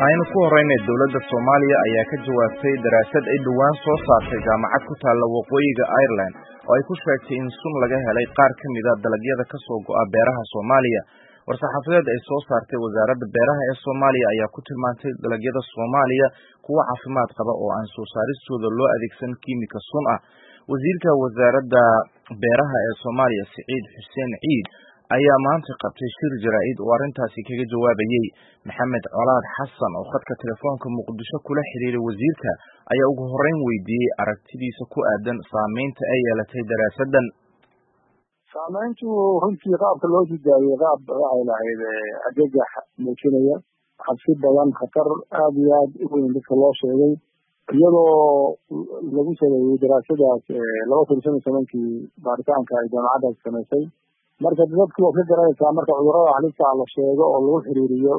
Aynu ku horeynay dawladda Soomaaliya ayaa ka jawaabtay daraasad ay dhawaan soo saartay jaamacad ku taalla waqooyiga Ireland oo ay ku sheegtay in sun laga helay qaar ka mid ah dalagyada ka soo go'a beeraha Soomaaliya. War-saxaafadeed ay soo saartay wasaaradda beeraha ee Soomaaliya ayaa ku tilmaantay dalagyada Soomaaliya kuwa caafimaad qaba oo aan soo saaristooda loo adeegsan kiimika sun ah. Wasiirka wasaaradda beeraha ee Soomaaliya Siciid Xuseen Ciid ayaa maanta qabtay shir jaraa'id oo arrintaasi kaga jawaabayay. Maxamed Colaad Xasan oo khadka telefoonka Muqdisho kula xiriiray wasiirka ayaa ugu horreyn weydiiyey aragtidiisa ku aadan saameynta ay yeelatay daraasaddan. Saameyntu runtii qaabka loo diyaariyey qaab waxay lahayd argagax muujinaya cabsi badan, khatar aad iyo aad u weyn dadka loo sheegay, iyadoo lagu sameeyey daraasadaas 2015 baaritaanka ay jaamacaddaas samaysay. marka dadku waa ka garanaysaa marka cudurrada halista la sheego oo lagu xiriiriyo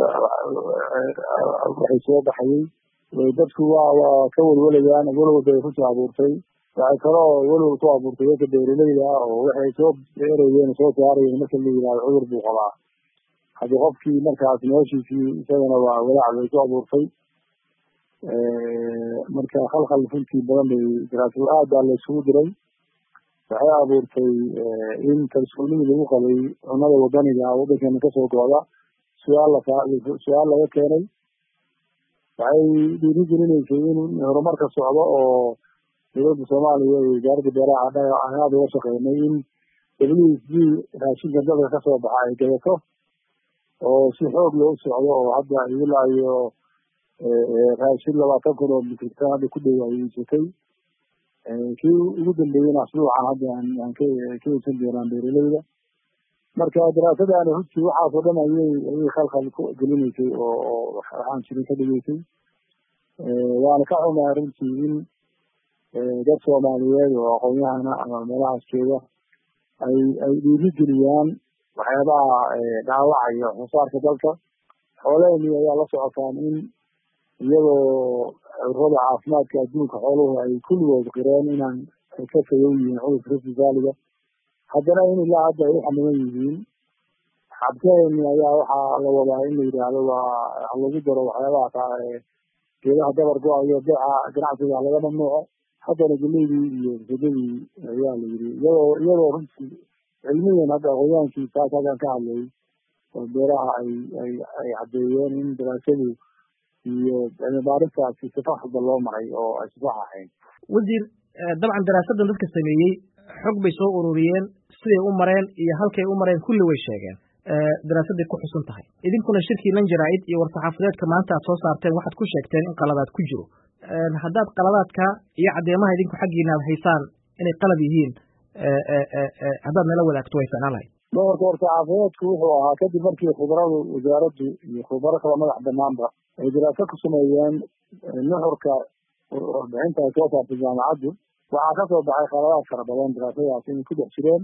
waxay soo baxayay dadku waa ka walwalayaan, walwal bay ku abuurtay. waxay kaloo walwal ku abuurtay dadka beeraleyda ah oo waxay soo beerayeen soo saarayeen marka la yidhaahdo cudur buu qabaa. haddii qofkii markaas noloshiisii isagana waa walaac bay ku abuurtay. marka khalkhal runtii badan bay daraasado aad baa la isugu diray. waxay abuurtay in kalsoonidii lagu qabay cunnada wadaniga waddankeena kasoo go'da su-aal laga keenay. waxay dhiirigelinaysay in horumarka socdo oo dowladda Soomaaliya iyo wasaaradda beeraha aan aad uga shaqeynay in WFP raashinka dalka kasoo baxa ay gadato oo si xoog loo socdo oo hadda ilaa iyo raashin 20 kun oo mitir hadda ku dhow ay iibsatay. kii ugu dambeeyayna asbuucan hadda aan ka iibsan doonaan beeraleyda. marka daraasadani runtii waxaasoo dhan ayay khalkhal ku gelinaysay oo waxaan jirin ka dhigaysay. waana ka xumahay runtii in dad Soomaaliyeed oo aqoon-yahana ama meelahaas jooga ay dhiirigeliyaan waxyaabaha dhaawacaya waxsoosaarka dalka. xoolaheenii ayaa la socotaan in iyadoo cudurrada caafimaadka adduunka xooluhu ay kulligood qireen inaan ka fayow yihiin cudurka Rift Valley-ga, haddana in ilaa hadda ay u xamilan yihiin. xabkeeni ayaa waxaa la wadaa in la yidhaahdo waa lagu daro waxyaabaha geedaha dabar go-ayo beeca ganacsiga laga mamnuuco. haddana geleydii iyo fidadii ayaa la yidhi iyadoo runtii cilmiyan hadda aqoonyaankii taas halkan ka hadlayay oo beeraha ay caddeeyeen in daraasadu iyo cilmi-baaristaasi si faxda loo maray oo ay si sax ahayn. wasiir, dabcan daraasaddan dadka sameeyey xog bay soo ururiyeen, siday u mareen iyo halkay u mareen kulli way sheegeen. daraasadday ku xusan tahay. idinkuna shirkiinan jaraa'id iyo war-saxaafadeedka maanta aad soo saarteen waxaad ku sheegteen in qaladaad ku jiro. haddaad qaladaadka iyo caddeemaha idinku xaggiina aad haysaan inay qalad yihiin haddaad nala wadaagto way ficnaan lahayd. doorka war-saxaafadeedku wuxuu ahaa kadib markii khubaradu wasaaraddu iyo khubaro kala madax banaanba ay daraasad ku sameeyeen nuxurka warbixinta ay soo saartay jaamacaddu. waxaa kasoo baxay qaladaad fara badan daraasadaas inay ku dhex jireen.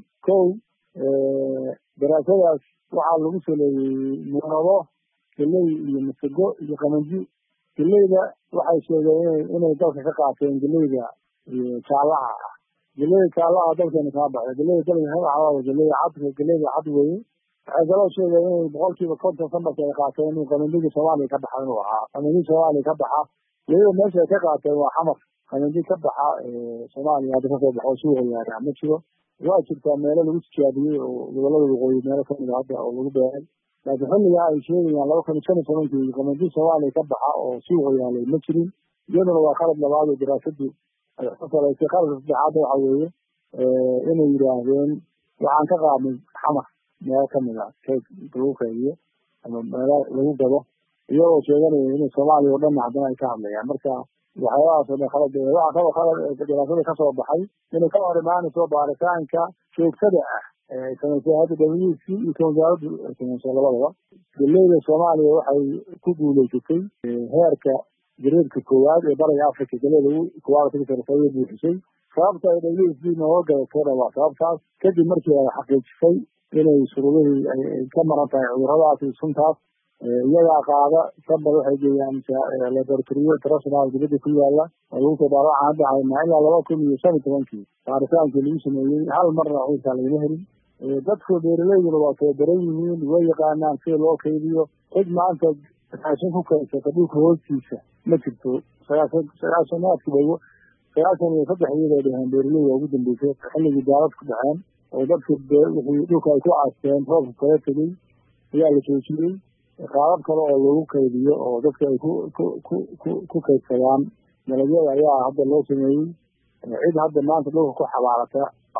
daraasadaas waxaa lagu saleeyey muunado geley iyo masago iyo qamanji. geleyda waxay sheegeen inay dalka ka qaateen geleyda jaalaha ah. geleyda jaalaha dalkeena kaa baxda, geleyda dalka ka baxda geleyda cad weeye. waxay kaloo sheegeen inay 50% sanadka ay qaateen inuu qamandiga Soomaaliya ka baxa inuu ahaa qamandiga Soomaaliya ka baxa. weliba meesha ay ka qaateen waa xamar. qamandiga ka baxa Soomaaliya hadda kasoo baxo suuqa yaara ma jiro. waa jirtaa meelo lagu tijaabiyey oo gobolada waqooyi meelo kamid a hadda oo lagu beeray, laakiin xilligaa ay sheegayaan 2015 qamandiga Soomaaliya ka baxa oo suuqa yaalay ma jirin. iyaduna waa qalad labaad oo daraasaddu ay ku salaysay. qaladka saddexaad waxa weeye inay yidhaahdeen waxaan ka qaadnay xamar meelo kamid a lagu kaydiyo ama meelo lagu gado, iyagoo sheeganaya inay Soomaaliya oo dhan haddana ay ka hadlayaan. marka waxyaabahaas oo dhan khalad. waxaa kaloo khalad daraasada kasoo baxay inay ka hor imaanayso baaritaanka joogtada ah ay samaysay hadda WFP iyo wasaaraddu ay samaysay labadaba. geleyda Soomaaliya waxay ku guuleysatay heerka gareedka koowaad ee bariga Afrika. geleyda koowaad ka sarreeyay buuxisay. sababta ay WFP nooga gadatayna waa sababtaas. kadib markii ay xaqiijisay inay shuruudihii ay ka maran tahay cudurradaas iyo suntaas, iyagaa qaada sabab waxay geeyaan laboratoriyo international dibadda ku yaala oo lagu soo dhaawacaan. hadda haynaa ilaa 2015 baaritaankii lagu sameeyey hal marna cudurkaa lagama helin. dadka beeraleyduna waa tababaran yihiin, way yaqaanaan sida loo kaydiyo. cid maanta raashin ku kaysata dhulka hoostiisa ma jirto. sagaashanaadkii bay 93 bay dhaheen beeraleyda ugu dambeysay xilligii daalad ku dhaceen oo dadka wixii dhulka ay ku aasteen roobka kala tegey ayaa la joojiyey. qaabab kale oo lagu kaydiyo oo dadka ay ku kaydsadaan dalagyada ayaa hadda loo sameeyey. cid hadda maanta dhulka ku xabaalata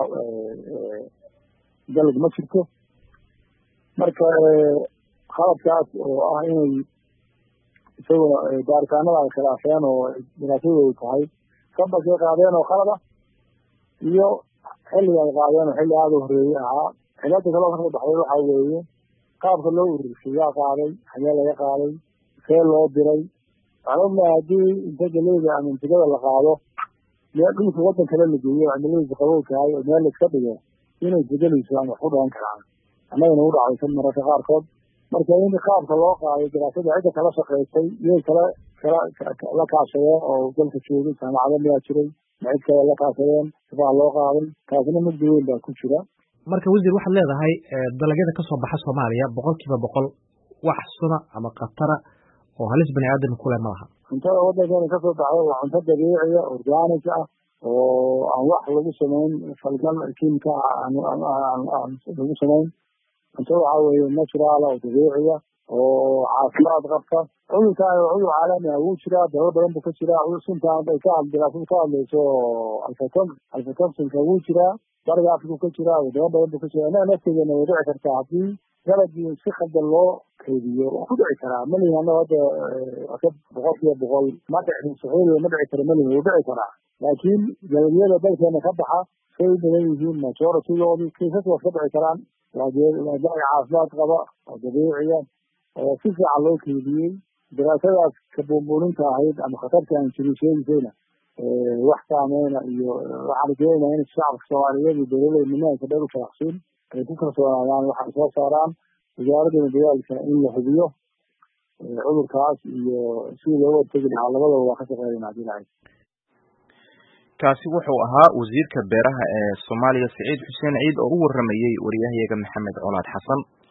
dalag ma jirto. marka qalabkaas oo ah inay isaguna baaritaanada ay khilaafeen oo daraasadu tahay sababkay qaadeen oo qalada iyo xilliga ay qaadeen oo xilli aada u horeeyay ahaa. cilada kaloo ka baxday waxaa weeye qaabka loo ururshay yaa qaaday, xagee laga qaaday, see loo diray. waxaan ognahay haddii inta galeyda ama intigada la qaado meel dhulka waddan kale la geeyo cimiladiisa qabow tahay oo meel la iska dhigo inay bedelayso ama wax ku dhalan karaan. annagana u dhacaysan mararka qaarkood. marka in qaabka loo qaaday daraasada cidda kala shaqaysay iyay la kaashadeen oo dalka joogay jaamacado miyaa jiray ma cid kale la kaashadeen sibaa loo qaaday. taasina mugdi weyn baa ku jira. marka wasiir waxaad leedahay dalagyada kasoo baxa Soomaaliya 100% wax suna ama khatara oo halis bani aadam ku leh malaha. cuntada waddankeena kasoo baxda waa cunto dabiici ah organic ah oo aan wax lagu samayn falgal kiimika aan lagu samayn. cunto waxaa weeye natural oo dabiici ah oo caafimaad qabta. cudurkaan waa cudur caalami ah wuu jiraa dalal badan buu ka jiraa. suntaan ay ka hadlayso alfatoxinka wuu jiraa bariga Afrika ka jiraa wadamo badan buu ka jiraa. innaga nafteedana way dhici kartaa haddii dalagii si khaldan loo kaydiyo waa ku dhici karaa. malihin annaga hadda 100% ma dhicin suxuuliya ma dhici karo malihin wuu dhici karaa. laakiin dalagyada dalkeena ka baxa say badan yihiin majority-goodii kiisas waa ka dhici karaan. waa dalag caafimaad qaba oo dabiiciya oo si fiican loo keydiyey. daraasadaas ka buunbuuninta ahayd ama khatarta aan jirin sheegisayna wax saameyna iyo waxaan keenaynaa in shacabka Soomaaliyeed iyo beeraleyda nimanka dheer u shaqsiin ay ku kalsoonaadaan waxay soo saaraan. wasaaradda dadaalka in la hubiyo cudurkaas iyo sidii looga hortagi lahaa labadaba waa ka shaqeynaa hadii lahayd. kaasi wuxuu ahaa wasiirka beeraha ee Soomaaliya Saciid Xuseen Ciid oo u waramayay wariyahayaga Maxamed Colaad Xasan.